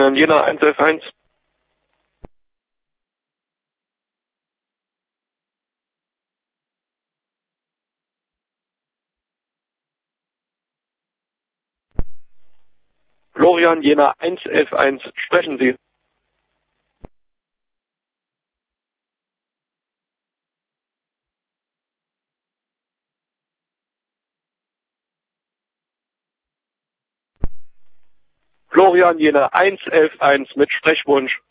Florian Jena 111. Florian Jena 111, sprechen Sie. Florian Jena 111 mit Sprechwunsch.